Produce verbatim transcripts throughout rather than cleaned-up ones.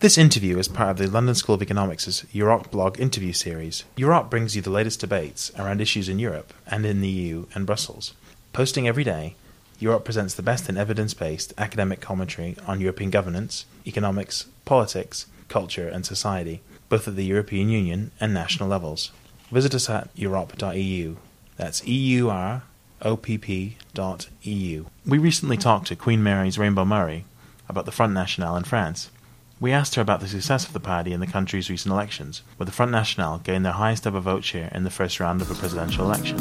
This interview is part of the London School of Economics' Europe blog interview series. Europe brings you the latest debates around issues in Europe and in the E U and Brussels. Posting every day, Europe presents the best in evidence-based academic commentary on European governance, economics, politics, culture and society, both at the European Union and national levels. Visit us at europe dot e u. That's E U R O P P dot E U. We recently talked to Queen Mary's Rainbow Murray about the Front National in France. We asked her about the success of the party in the country's recent elections, where the Front National gained their highest ever vote share in the first round of a presidential election.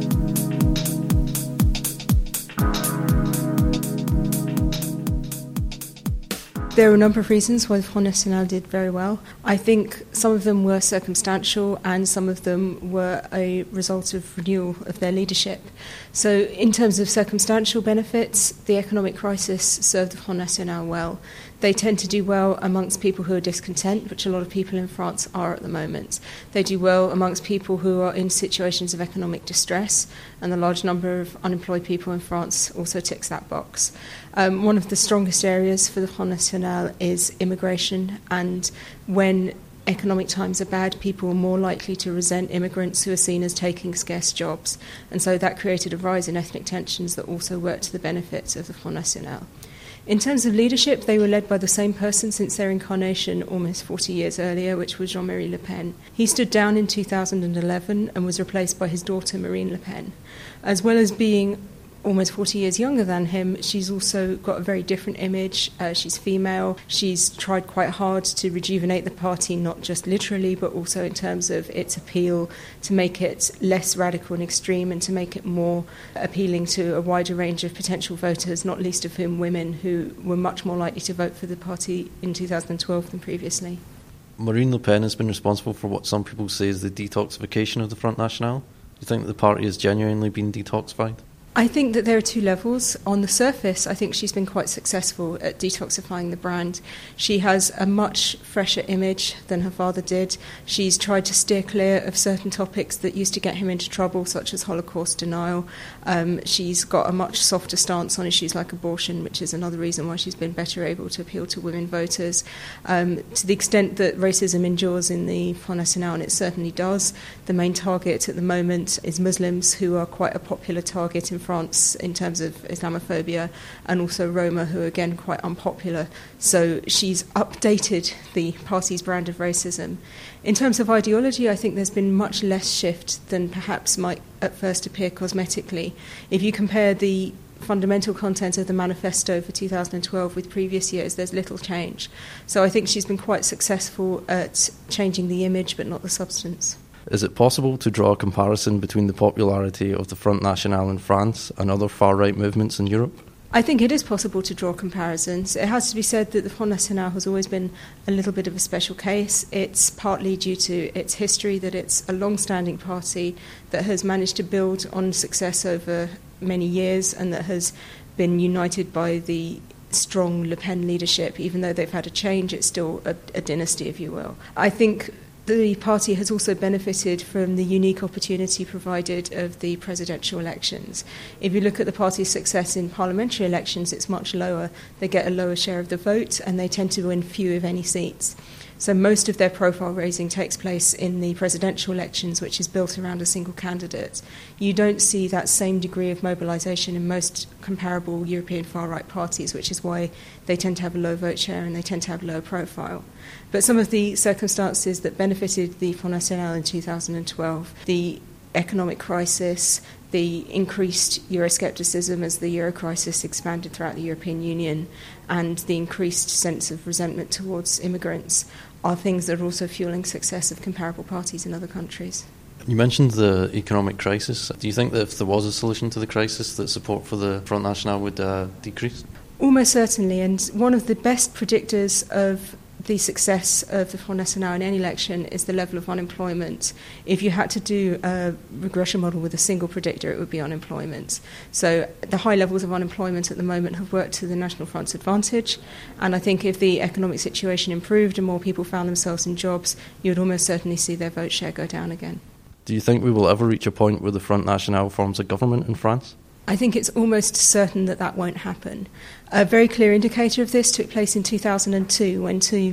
There are a number of reasons why the Front National did very well. I think some of them were circumstantial and some of them were a result of renewal of their leadership. So in terms of circumstantial benefits, the economic crisis served the Front National well. They tend to do well amongst people who are discontent, which a lot of people in France are at the moment. They do well amongst people who are in situations of economic distress, and the large number of unemployed people in France also ticks that box. Um, one of the strongest areas for the Front National is immigration, and when economic times are bad, people are more likely to resent immigrants who are seen as taking scarce jobs. And so that created a rise in ethnic tensions that also worked to the benefit of the Front National. In terms of leadership, they were led by the same person since their incarnation almost forty years earlier, which was Jean-Marie Le Pen. He stood down in two thousand eleven and was replaced by his daughter Marine Le Pen. As well as being almost forty years younger than him, she's also got a very different image. Uh, she's female. She's tried quite hard to rejuvenate the party, not just literally, but also in terms of its appeal, to make it less radical and extreme and to make it more appealing to a wider range of potential voters, not least of whom women, who were much more likely to vote for the party in two thousand twelve than previously. Marine Le Pen has been responsible for what some people say is the detoxification of the Front National. Do you think that the party has genuinely been detoxified? I think that there are two levels. On the surface, I think she's been quite successful at detoxifying the brand. She has a much fresher image than her father did. She's tried to steer clear of certain topics that used to get him into trouble, such as Holocaust denial. Um, she's got a much softer stance on issues like abortion, which is another reason why she's been better able to appeal to women voters. Um, to the extent that racism endures in the Front National, and it certainly does, the main target at the moment is Muslims, who are quite a popular target in France in terms of Islamophobia, and also Roma, who are again quite unpopular. So she's updated the party's brand of racism. In terms of ideology, I think there's been much less shift than perhaps might at first appear cosmetically. If you compare the fundamental content of the manifesto for two thousand twelve with previous years, there's little change. So I think she's been quite successful at changing the image but not the substance. Is it possible to draw a comparison between the popularity of the Front National in France and other far-right movements in Europe? I think it is possible to draw comparisons. It has to be said that the Front National has always been a little bit of a special case. It's partly due to its history, that it's a long-standing party that has managed to build on success over many years and that has been united by the strong Le Pen leadership. Even though they've had a change, it's still a, a dynasty, if you will. I think the party has also benefited from the unique opportunity provided of the presidential elections. If you look at the party's success in parliamentary elections, it's much lower. They get a lower share of the vote and they tend to win few, if any, seats. So most of their profile raising takes place in the presidential elections, which is built around a single candidate. You don't see that same degree of mobilisation in most comparable European far-right parties, which is why they tend to have a low vote share and they tend to have low profile. But some of the circumstances that benefited the Front National in two thousand twelve, the economic crisis, the increased Euroscepticism as the Euro crisis expanded throughout the European Union, and the increased sense of resentment towards immigrants are things that are also fueling success of comparable parties in other countries. You mentioned the economic crisis. Do you think that if there was a solution to the crisis, that support for the Front National would uh, decrease? Almost certainly, and one of the best predictors of the success of the Front National in any election is the level of unemployment. If you had to do a regression model with a single predictor, it would be unemployment. So the high levels of unemployment at the moment have worked to the National Front's advantage, and I think if the economic situation improved and more people found themselves in jobs, you would almost certainly see their vote share go down again. Do you think we will ever reach a point where the Front National forms a government in France? I think it's almost certain that that won't happen. A very clear indicator of this took place in two thousand two when two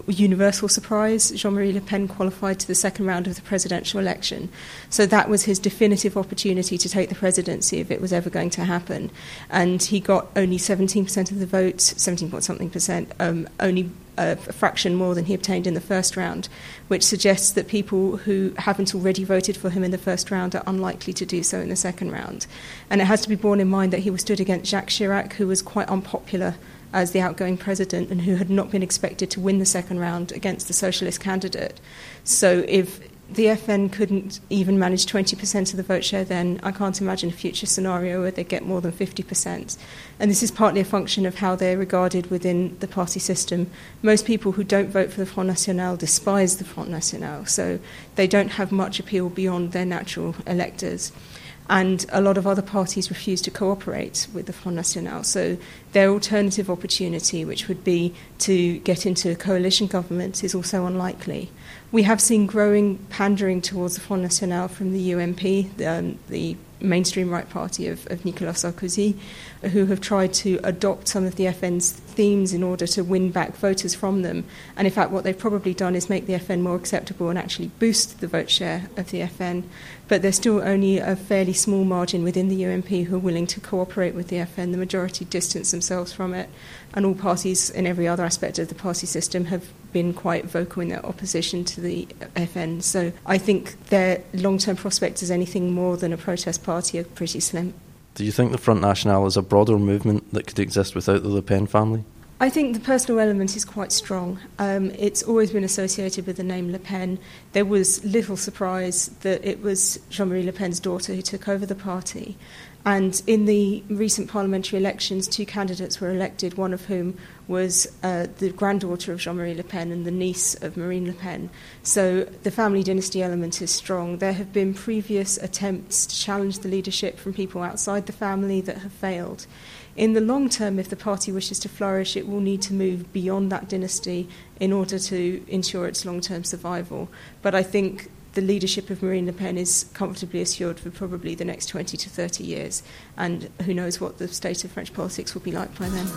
universal surprise, Jean-Marie Le Pen qualified to the second round of the presidential election. So that was his definitive opportunity to take the presidency if it was ever going to happen. And he got only seventeen percent of the votes, seventeen point something percent, um, only a fraction more than he obtained in the first round, which suggests that people who haven't already voted for him in the first round are unlikely to do so in the second round. And it has to be borne in mind that he was stood against Jacques Chirac, who was quite unpopular as the outgoing president and who had not been expected to win the second round against the socialist candidate. So if the F N couldn't even manage twenty percent of the vote share, then I can't imagine a future scenario where they get more than fifty percent. And this is partly a function of how they're regarded within the party system. Most people who don't vote for the Front National despise the Front National, so they don't have much appeal beyond their natural electors. And a lot of other parties refuse to cooperate with the Front National. So their alternative opportunity, which would be to get into a coalition government, is also unlikely. We have seen growing pandering towards the Front National from the U M P, um, the mainstream right party of, of Nicolas Sarkozy, who have tried to adopt some of the F N's themes in order to win back voters from them. And in fact, what they've probably done is make the F N more acceptable and actually boost the vote share of the F N. But there's still only a fairly small margin within the U M P who are willing to cooperate with the F N. The majority distance themselves from it. And all parties in every other aspect of the party system have been quite vocal in their opposition to the F N. So I think their long-term prospects as anything more than a protest party are pretty slim. Do you think the Front National is a broader movement that could exist without the Le Pen family? I think the personal element is quite strong. Um, it's always been associated with the name Le Pen. There was little surprise that it was Jean-Marie Le Pen's daughter who took over the party. And in the recent parliamentary elections, two candidates were elected, one of whom was uh, the granddaughter of Jean-Marie Le Pen and the niece of Marine Le Pen. So the family dynasty element is strong. There have been previous attempts to challenge the leadership from people outside the family that have failed. In the long term, if the party wishes to flourish, it will need to move beyond that dynasty in order to ensure its long-term survival. But I think the leadership of Marine Le Pen is comfortably assured for probably the next twenty to thirty years, and who knows what the state of French politics will be like by then.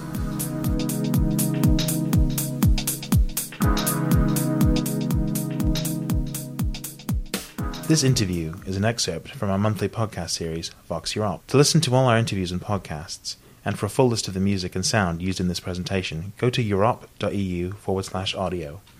This interview is an excerpt from our monthly podcast series, Vox Europe. To listen to all our interviews and podcasts, and for a full list of the music and sound used in this presentation, go to europe.eu forward slash audio.